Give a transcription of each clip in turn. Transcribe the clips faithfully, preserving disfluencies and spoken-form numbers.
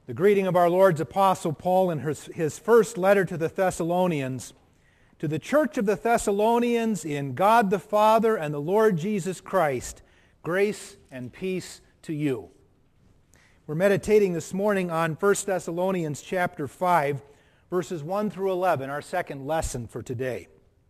The greeting of our Lord's Apostle Paul in his, his first letter to the Thessalonians. To the church of the Thessalonians in God the Father and the Lord Jesus Christ, grace and peace to you. We're meditating this morning on First Thessalonians chapter five, verses one through eleven, our second lesson for today.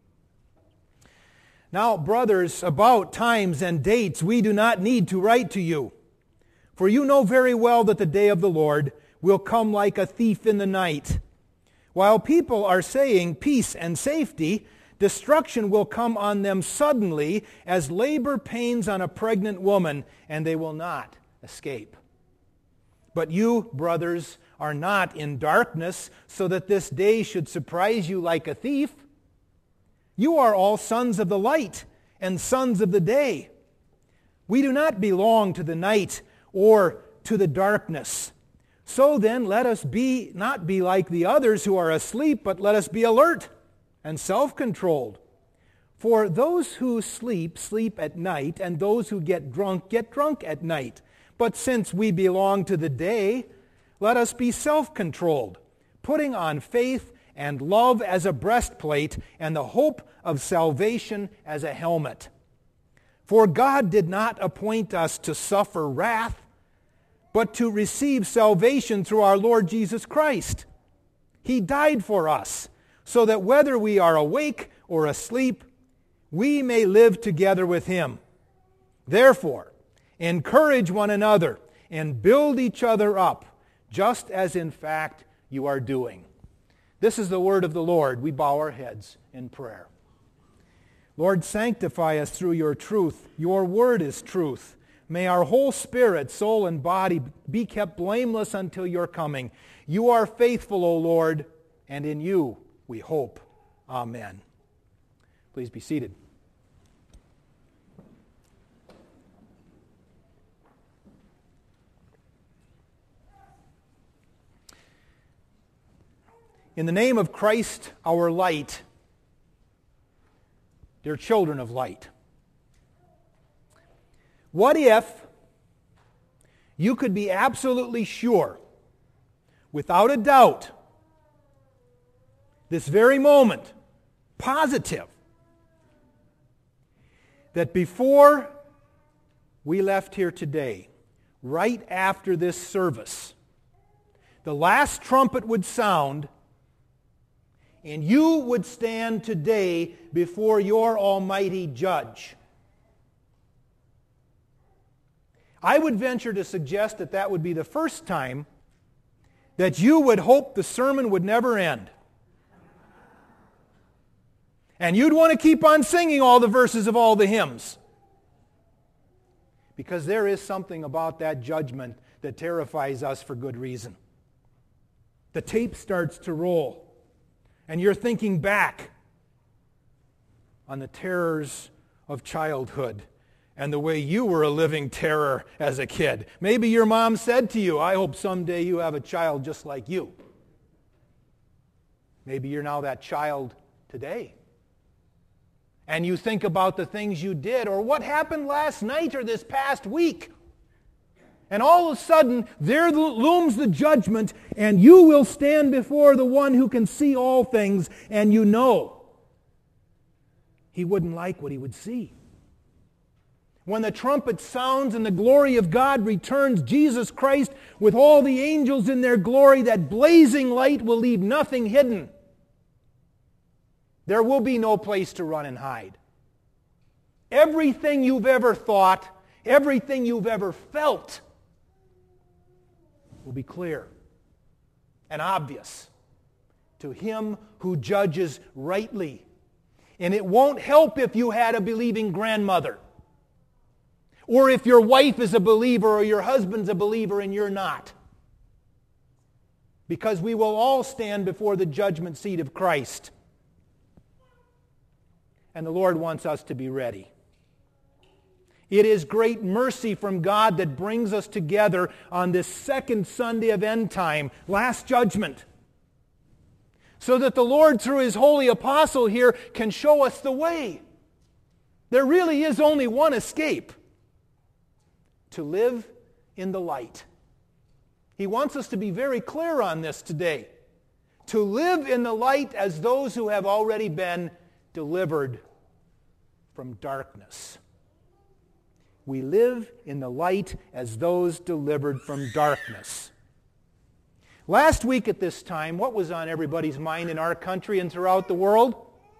Now, brothers, about times and dates we do not need to write to you, for you know very well that the day of the Lord will come like a thief in the night. While people are saying peace and safety, destruction will come on them suddenly as labor pains on a pregnant woman, and they will not escape. But you, brothers, are not in darkness, so that this day should surprise you like a thief. You are all sons of the light and sons of the day. We do not belong to the night or to the darkness. So then, let us be not be like the others who are asleep, but let us be alert and self-controlled. For those who sleep, sleep at night, and those who get drunk, get drunk at night. But since we belong to the day, let us be self-controlled, putting on faith and love as a breastplate, and the hope of salvation as a helmet. For God did not appoint us to suffer wrath, but to receive salvation through our Lord Jesus Christ. He died for us, so that whether we are awake or asleep, we may live together with Him. Therefore, encourage one another and build each other up, just as in fact you are doing. This is the word of the Lord. We bow our heads in prayer. Lord, sanctify us through your truth. Your word is truth. May our whole spirit, soul, and body be kept blameless until your coming. You are faithful, O Lord, and in you we hope. Amen. Please be seated. In the name of Christ, our light, dear children of light, what if you could be absolutely sure, without a doubt, this very moment, positive, that before we left here today, right after this service, the last trumpet would sound, and you would stand today before your almighty judge? I would venture to suggest that that would be the first time that you would hope the sermon would never end. And you'd want to keep on singing all the verses of all the hymns. Because there is something about that judgment that terrifies us for good reason. The tape starts to roll, and you're thinking back on the terrors of childhood and the way you were a living terror as a kid. Maybe your mom said to you, I hope someday you have a child just like you. Maybe you're now that child today. And you think about the things you did or what happened last night or this past week. And all of a sudden, there looms the judgment, and you will stand before the one who can see all things, and you know He wouldn't like what He would see. When the trumpet sounds and the glory of God returns, Jesus Christ with all the angels in their glory, that blazing light will leave nothing hidden. There will be no place to run and hide. Everything you've ever thought, everything you've ever felt will be clear and obvious to Him who judges rightly. And it won't help if you had a believing grandmother, or if your wife is a believer or your husband's a believer and you're not. Because we will all stand before the judgment seat of Christ. And the Lord wants us to be ready. It is great mercy from God that brings us together on this second Sunday of end time, last judgment, so that the Lord, through His holy apostle here, can show us the way. There really is only one escape: to live in the light, He wants us to be very clear on this today. To live in the light as those who have already been delivered from darkness. We live in the light as those delivered from darkness. Last week at this time, what was on everybody's mind in our country and throughout the world?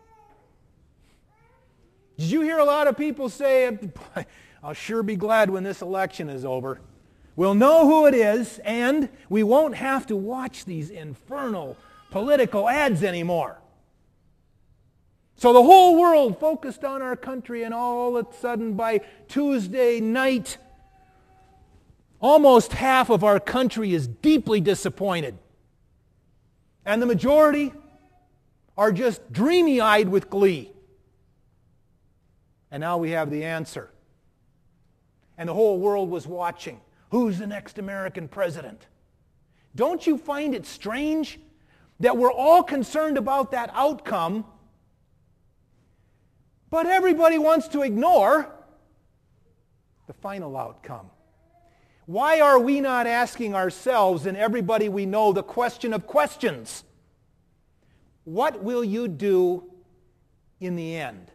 Did you hear a lot of people say, I'll sure be glad when this election is over. We'll know who it is, and we won't have to watch these infernal political ads anymore. So the whole world focused on our country, and all of a sudden by Tuesday night, almost half of our country is deeply disappointed. And the majority are just dreamy-eyed with glee. And now we have the answer. And the whole world was watching. Who's the next American president? Don't you find it strange that we're all concerned about that outcome, but everybody wants to ignore the final outcome? Why are we not asking ourselves and everybody we know the question of questions? What will you do in the end?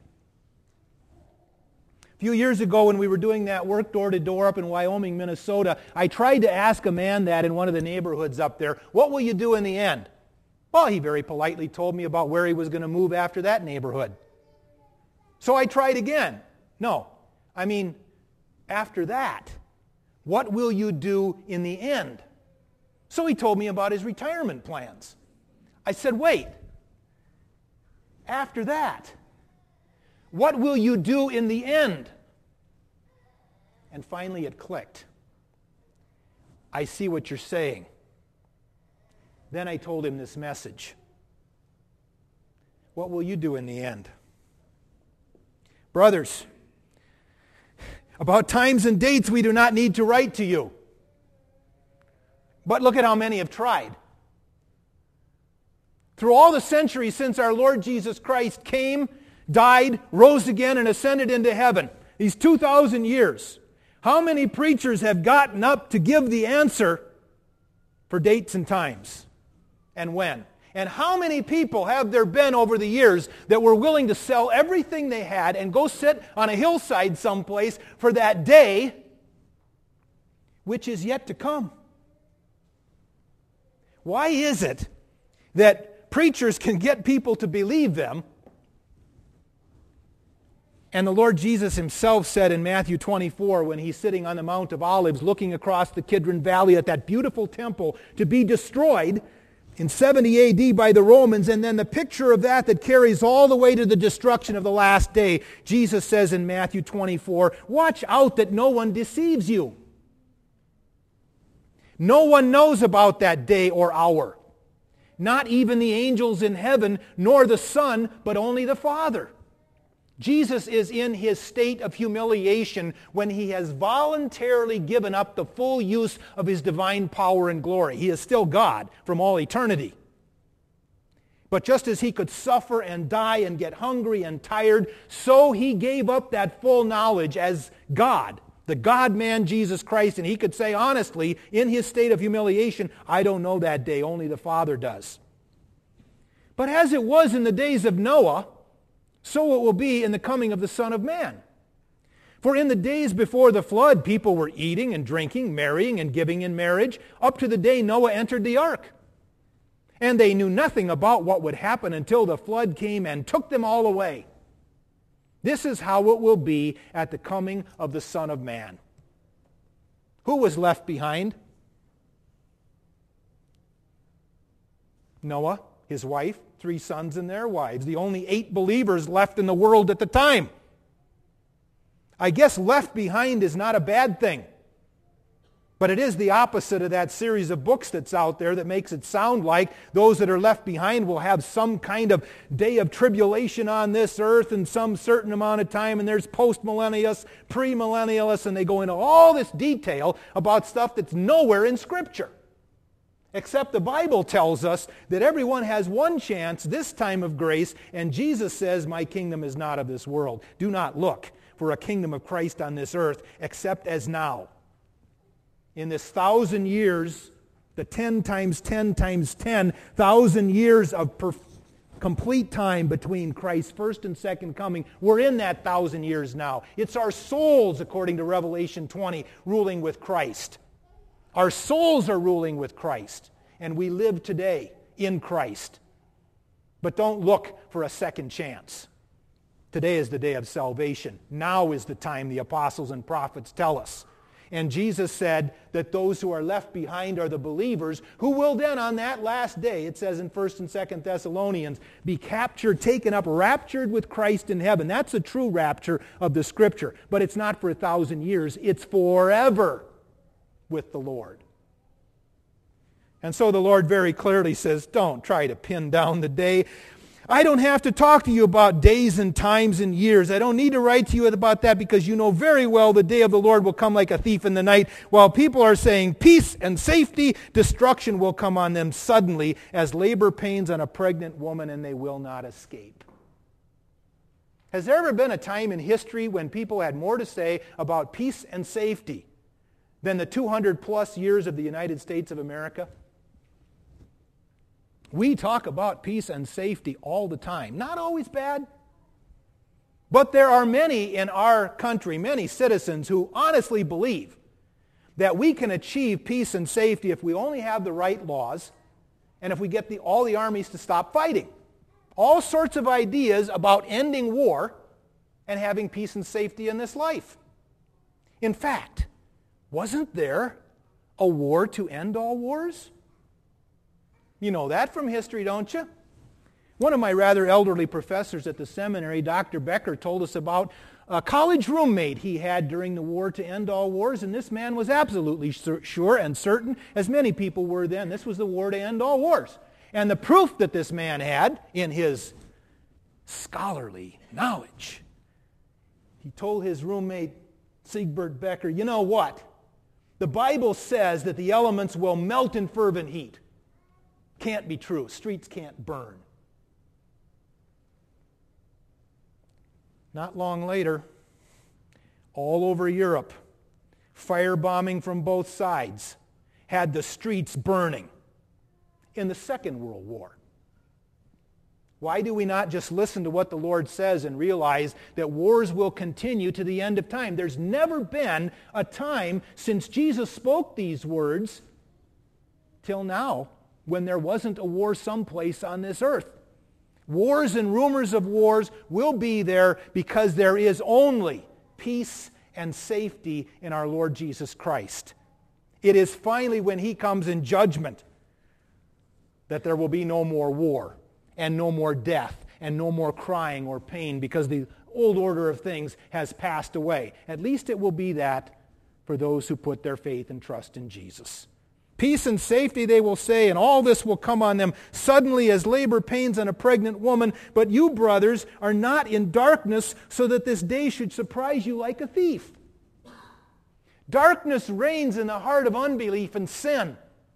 A few years ago when we were doing that work door to door up in Wyoming, Minnesota, I tried to ask a man that in one of the neighborhoods up there, what will you do in the end? Well, he very politely told me about where he was going to move after that neighborhood. So I tried again. No, I mean, after that, what will you do in the end? So he told me about his retirement plans. I said, wait, after that, what will you do in the end? And finally it clicked. I see what you're saying. Then I told him this message. What will you do in the end? Brothers, about times and dates we do not need to write to you. But look at how many have tried. Through all the centuries since our Lord Jesus Christ came, died, rose again, and ascended into heaven, these two thousand years, how many preachers have gotten up to give the answer for dates and times and when? And how many people have there been over the years that were willing to sell everything they had and go sit on a hillside someplace for that day which is yet to come? Why is it that preachers can get people to believe them? And the Lord Jesus himself said in Matthew twenty-four, when he's sitting on the Mount of Olives looking across the Kidron Valley at that beautiful temple to be destroyed in seventy A D by the Romans, and then the picture of that that carries all the way to the destruction of the last day, Jesus says in Matthew twenty-four, watch out that no one deceives you. No one knows about that day or hour. Not even the angels in heaven, nor the Son, but only the Father. Jesus is in his state of humiliation when he has voluntarily given up the full use of his divine power and glory. He is still God from all eternity. But just as he could suffer and die and get hungry and tired, so he gave up that full knowledge as God, the God-man Jesus Christ, and he could say honestly, in his state of humiliation, I don't know that day, only the Father does. But as it was in the days of Noah, so it will be in the coming of the Son of Man. For in the days before the flood, people were eating and drinking, marrying and giving in marriage, up to the day Noah entered the ark. And they knew nothing about what would happen until the flood came and took them all away. This is how it will be at the coming of the Son of Man. Who was left behind? Noah, his wife, three sons and their wives, the only eight believers left in the world at the time. I guess left behind is not a bad thing, but it is the opposite of that series of books that's out there that makes it sound like those that are left behind will have some kind of day of tribulation on this earth in some certain amount of time, and there's post-millennialists, pre-millennialists, and they go into all this detail about stuff that's nowhere in Scripture. Except the Bible tells us that everyone has one chance this time of grace, and Jesus says, my kingdom is not of this world. Do not look for a kingdom of Christ on this earth, except as now. In this thousand years The ten times ten times ten thousand years of perfection. Complete time between Christ's first and second coming. We're in that thousand years now. It's our souls, according to Revelation twenty, ruling with Christ. Our souls are ruling with Christ, and we live today in Christ. But don't look for a second chance. Today is the day of salvation. Now is the time, the apostles and prophets tell us. And Jesus said that those who are left behind are the believers, who will then on that last day, it says in First and Second Thessalonians, be captured, taken up, raptured with Christ in heaven. That's a true rapture of the Scripture. But it's not for a thousand years. It's forever with the Lord. And so the Lord very clearly says, don't try to pin down the day. I don't have to talk to you about days and times and years. I don't need to write to you about that because you know very well the day of the Lord will come like a thief in the night. While people are saying peace and safety, destruction will come on them suddenly as labor pains on a pregnant woman, and they will not escape. Has there ever been a time in history when people had more to say about peace and safety than the two hundred plus years of the United States of America? We talk about peace and safety all the time. Not always bad. But there are many in our country, many citizens who honestly believe that we can achieve peace and safety if we only have the right laws and if we get the, all the armies to stop fighting. All sorts of ideas about ending war and having peace and safety in this life. In fact, wasn't there a war to end all wars? You know that from history, don't you? One of my rather elderly professors at the seminary, Doctor Becker, told us about a college roommate he had during the war to end all wars, and this man was absolutely sure and certain, as many people were then, this was the war to end all wars. And the proof that this man had in his scholarly knowledge, he told his roommate, Siegbert Becker, you know what? The Bible says that the elements will melt in fervent heat. Can't be true. Streets can't burn. Not long later, all over Europe, firebombing from both sides had the streets burning in the Second World War. Why do we not just listen to what the Lord says and realize that wars will continue to the end of time? There's never been a time since Jesus spoke these words till now when there wasn't a war someplace on this earth. Wars and rumors of wars will be there because there is only peace and safety in our Lord Jesus Christ. It is finally when He comes in judgment that there will be no more war and no more death and no more crying or pain because the old order of things has passed away. At least it will be that for those who put their faith and trust in Jesus. Peace and safety, they will say, and all this will come on them suddenly as labor pains on a pregnant woman. But you, brothers, are not in darkness so that this day should surprise you like a thief. Darkness reigns in the heart of unbelief and sin.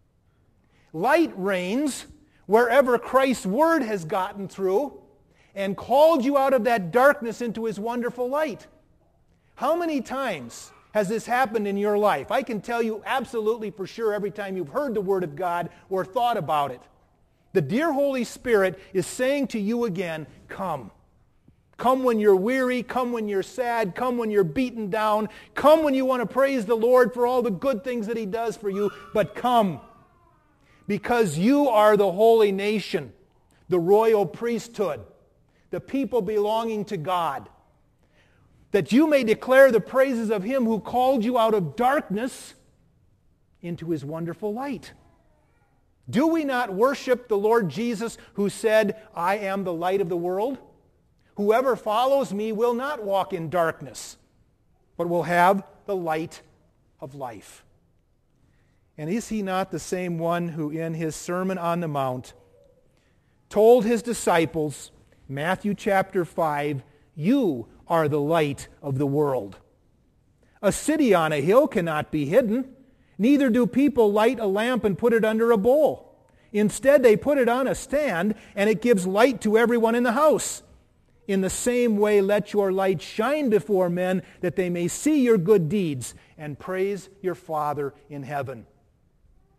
Light reigns wherever Christ's word has gotten through and called you out of that darkness into His wonderful light. How many times has this happened in your life? I can tell you absolutely for sure every time you've heard the Word of God or thought about it. The dear Holy Spirit is saying to you again, come. Come when you're weary, come when you're sad, come when you're beaten down, come when you want to praise the Lord for all the good things that He does for you, but come. Because you are the holy nation, the royal priesthood, the people belonging to God, that you may declare the praises of Him who called you out of darkness into His wonderful light. Do we not worship the Lord Jesus who said, I am the light of the world? Whoever follows me will not walk in darkness, but will have the light of life. And is He not the same one who in His Sermon on the Mount told His disciples, Matthew chapter five, you are the light of the world. A city on a hill cannot be hidden. Neither do people light a lamp and put it under a bowl. Instead, they put it on a stand, and it gives light to everyone in the house. In the same way, let your light shine before men, that they may see your good deeds and praise your Father in heaven.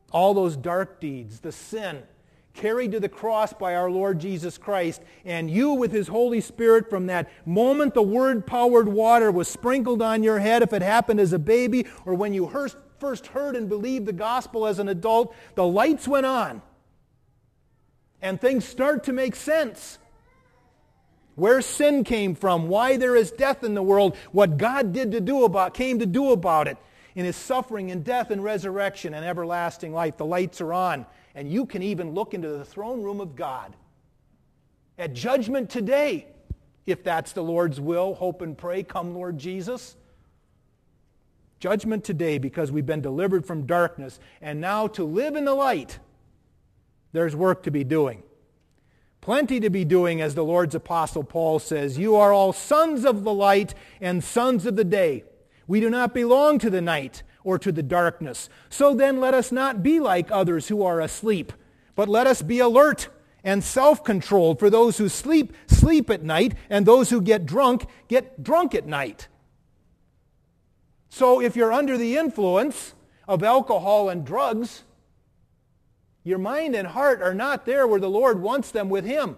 All those dark deeds, the sin, carried to the cross by our Lord Jesus Christ, and you with His Holy Spirit, from that moment the Word-powered water was sprinkled on your head, if it happened as a baby or when you first heard and believed the gospel as an adult, the lights went on and things start to make sense. Where sin came from, why there is death in the world, what God did to do about, came to do about it, in His suffering and death and resurrection and everlasting life. The lights are on. And you can even look into the throne room of God at judgment today, if that's the Lord's will. Hope and pray, come Lord Jesus. Judgment today, because we've been delivered from darkness, and now to live in the light, there's work to be doing. Plenty to be doing, as the Lord's apostle Paul says. You are all sons of the light and sons of the day. We do not belong to the night or to the darkness. So then let us not be like others who are asleep, but let us be alert and self-controlled. For those who sleep, sleep at night, and those who get drunk, get drunk at night. So if you're under the influence of alcohol and drugs, your mind and heart are not there where the Lord wants them with Him.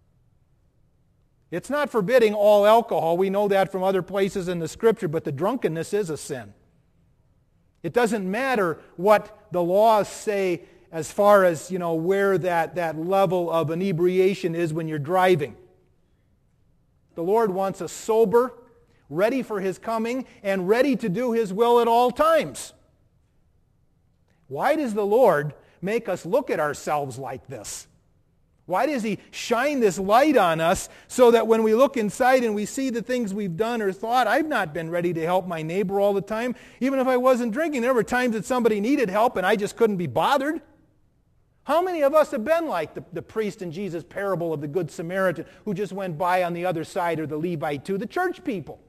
It's not forbidding all alcohol. We know that from other places in the Scripture, but the drunkenness is a sin. It doesn't matter what the laws say as far as, you know, where that, that level of inebriation is when you're driving. The Lord wants us sober, ready for His coming, and ready to do His will at all times. Why does the Lord make us look at ourselves like this? Why does He shine this light on us so that when we look inside and we see the things we've done or thought, I've not been ready to help my neighbor all the time. Even if I wasn't drinking, there were times that somebody needed help and I just couldn't be bothered. How many of us have been like the, the priest in Jesus' parable of the Good Samaritan who just went by on the other side, or the Levite too, the church people?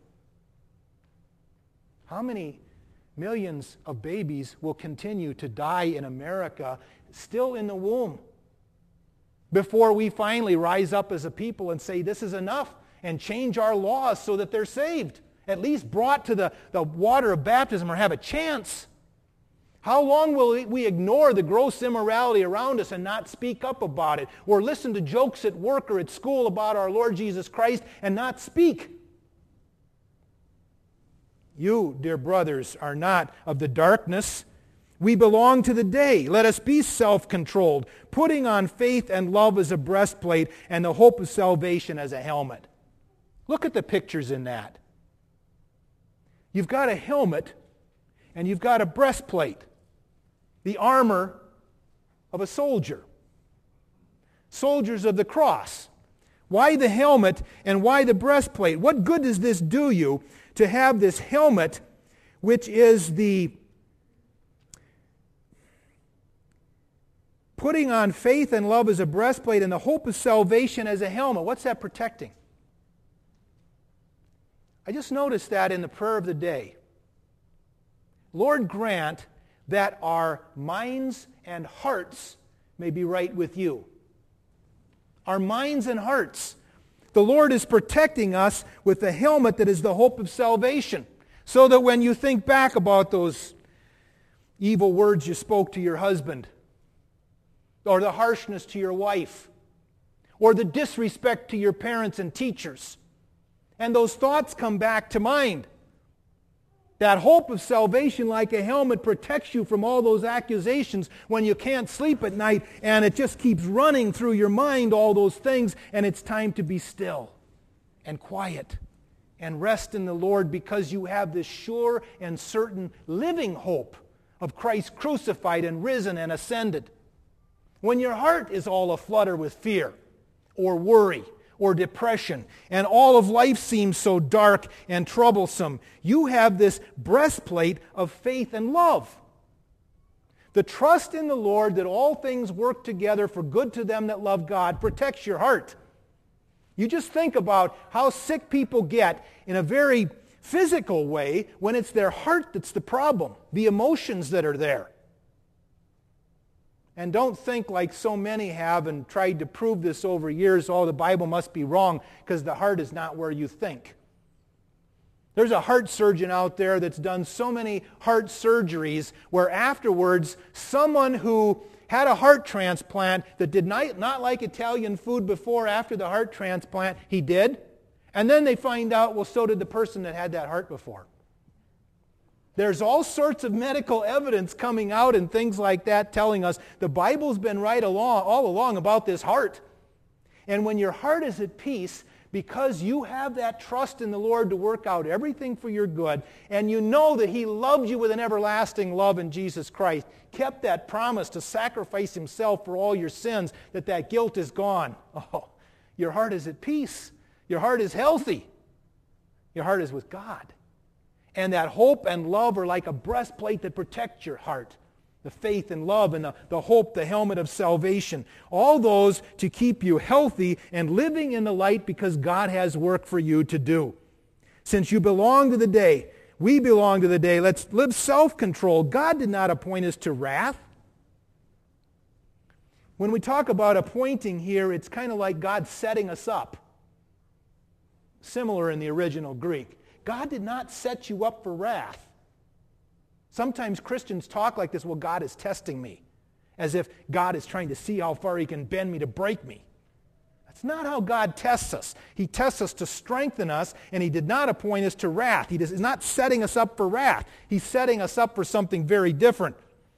How many millions of babies will continue to die in America still in the womb before we finally rise up as a people and say this is enough and change our laws so that they're saved, at least brought to the, the water of baptism or have a chance? How long will we ignore the gross immorality around us and not speak up about it, or listen to jokes at work or at school about our Lord Jesus Christ and not speak? You, dear brothers, are not of the darkness. We belong to the day. Let us be self-controlled, putting on faith and love as a breastplate and the hope of salvation as a helmet. Look at the pictures in that. You've got a helmet and you've got a breastplate, the armor of a soldier. Soldiers of the cross. Why the helmet and why the breastplate? What good does this do you to have this helmet, which is the putting on faith and love as a breastplate and the hope of salvation as a helmet? What's that protecting? I just noticed that in the prayer of the day. Lord, grant that our minds and hearts may be right with you. Our minds and hearts. The Lord is protecting us with the helmet that is the hope of salvation, so that when you think back about those evil words you spoke to your husband, or the harshness to your wife, or the disrespect to your parents and teachers, and those thoughts come back to mind, that hope of salvation like a helmet protects you from all those accusations when you can't sleep at night and it just keeps running through your mind, all those things, and it's time to be still and quiet and rest in the Lord, because you have this sure and certain living hope of Christ crucified and risen and ascended. When your heart is all aflutter with fear or worry or depression, and all of life seems so dark and troublesome, you have this breastplate of faith and love. The trust in the Lord that all things work together for good to them that love God protects your heart. You just think about how sick people get in a very physical way when it's their heart that's the problem, the emotions that are there. And don't think, like so many have and tried to prove this over years, oh, the Bible must be wrong because the heart is not where you think. There's a heart surgeon out there that's done so many heart surgeries where afterwards someone who had a heart transplant that did not, not like Italian food before, after the heart transplant, he did. And then they find out, well, so did the person that had that heart before. There's all sorts of medical evidence coming out and things like that telling us the Bible's been right along, all along about this heart. And when your heart is at peace, because you have that trust in the Lord to work out everything for your good, and you know that He loved you with an everlasting love in Jesus Christ, kept that promise to sacrifice Himself for all your sins, that that guilt is gone. Oh, your heart is at peace. Your heart is healthy. Your heart is with God. And that hope and love are like a breastplate that protects your heart. The faith and love and the, the hope, the helmet of salvation. All those to keep you healthy and living in the light because God has work for you to do. Since you belong to the day, we belong to the day, let's live self-control. God did not appoint us to wrath. When we talk about appointing here, it's kind of like God setting us up. Similar in the original Greek. God did not set you up for wrath. Sometimes Christians talk like this, well, God is testing me, as if God is trying to see how far He can bend me to break me. That's not how God tests us. He tests us to strengthen us, and He did not appoint us to wrath. He is not setting us up for wrath. He's setting us up for something very different.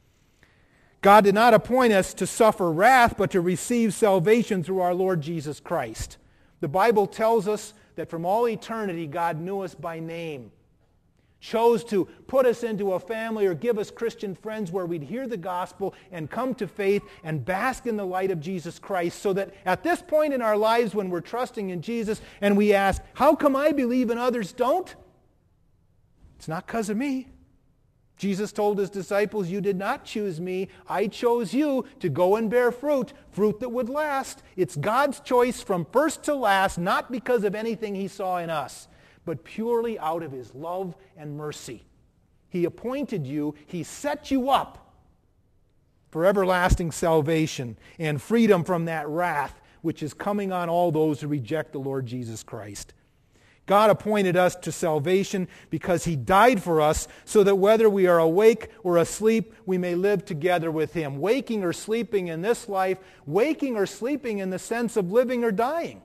God did not appoint us to suffer wrath, but to receive salvation through our Lord Jesus Christ. The Bible tells us that from all eternity, God knew us by name. Chose to put us into a family or give us Christian friends where we'd hear the gospel and come to faith and bask in the light of Jesus Christ, so that at this point in our lives when we're trusting in Jesus and we ask, how come I believe and others don't? It's not because of me. Jesus told His disciples, you did not choose me. I chose you to go and bear fruit, fruit that would last. It's God's choice from first to last, not because of anything He saw in us, but purely out of His love and mercy. He appointed you, He set you up for everlasting salvation and freedom from that wrath which is coming on all those who reject the Lord Jesus Christ. God appointed us to salvation because He died for us so that whether we are awake or asleep, we may live together with Him. Waking or sleeping in this life, waking or sleeping in the sense of living or dying.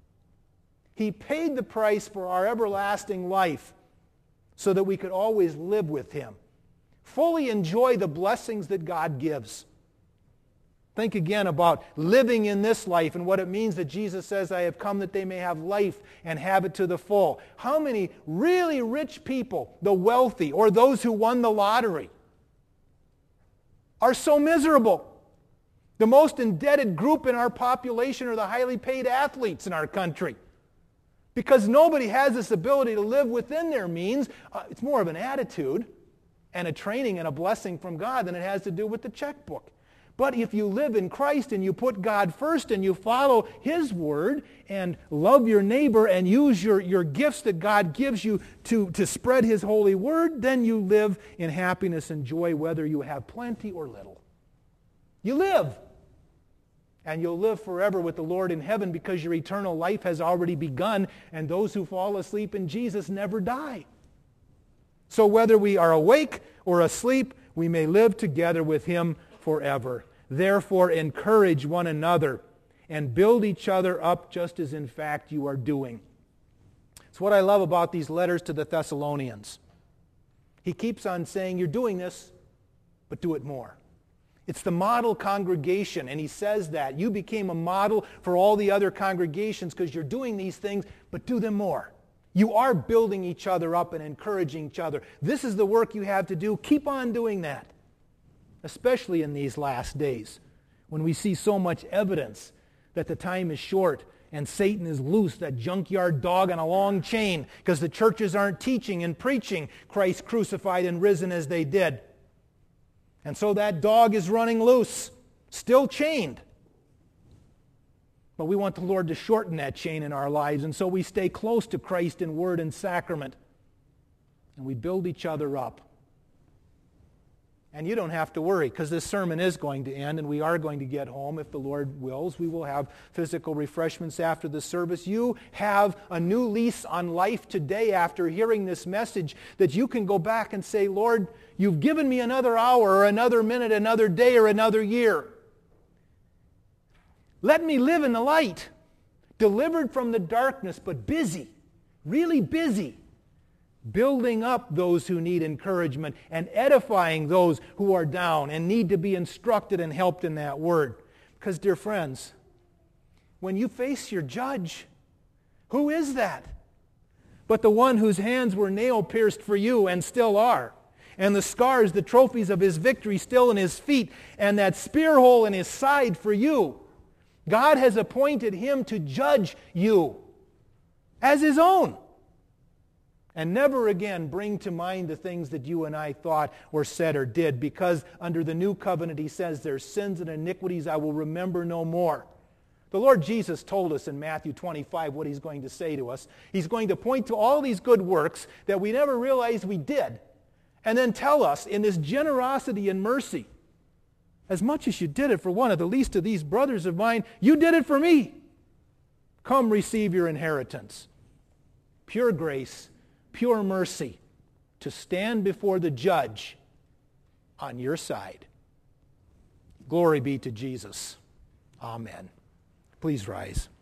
He paid the price for our everlasting life so that we could always live with Him. Fully enjoy the blessings that God gives. Think again about living in this life and what it means that Jesus says, I have come that they may have life and have it to the full. How many really rich people, the wealthy or those who won the lottery, are so miserable? The most indebted group in our population are the highly paid athletes in our country. Because nobody has this ability to live within their means. Uh, it's more of an attitude and a training and a blessing from God than it has to do with the checkbook. But if you live in Christ and you put God first and you follow His word and love your neighbor and use your, your gifts that God gives you to, to spread His holy word, then you live in happiness and joy whether you have plenty or little. You live. And you'll live forever with the Lord in heaven because your eternal life has already begun, and those who fall asleep in Jesus never die. So whether we are awake or asleep, we may live together with Him forever. Therefore, encourage one another and build each other up just as in fact you are doing. It's what I love about these letters to the Thessalonians. He keeps on saying, you're doing this, but do it more. It's the model congregation, and he says that. You became a model for all the other congregations because you're doing these things, but do them more. You are building each other up and encouraging each other. This is the work you have to do. Keep on doing that, especially in these last days when we see so much evidence that the time is short and Satan is loose, that junkyard dog on a long chain, because the churches aren't teaching and preaching Christ crucified and risen as they did. And so that dog is running loose, still chained. But we want the Lord to shorten that chain in our lives, and so we stay close to Christ in word and sacrament. And we build each other up. And you don't have to worry, because this sermon is going to end, and we are going to get home. If the Lord wills, we will have physical refreshments after the service. You have a new lease on life today after hearing this message, that you can go back and say, Lord, you've given me another hour or another minute, another day or another year. Let me live in the light, delivered from the darkness, but busy, really busy, building up those who need encouragement and edifying those who are down and need to be instructed and helped in that word. Because, dear friends, when you face your judge, who is that? But the one whose hands were nail-pierced for you and still are, and the scars, the trophies of his victory still in his feet, and that spear hole in his side for you. God has appointed him to judge you as his own. And never again bring to mind the things that you and I thought or said or did, because under the new covenant he says, their sins and iniquities I will remember no more. The Lord Jesus told us in Matthew twenty-five what he's going to say to us. He's going to point to all these good works that we never realized we did, and then tell us in this generosity and mercy, as much as you did it for one of the least of these brothers of mine, you did it for me. Come receive your inheritance. Pure grace, pure mercy, to stand before the judge on your side. Glory be to Jesus. Amen. Please rise.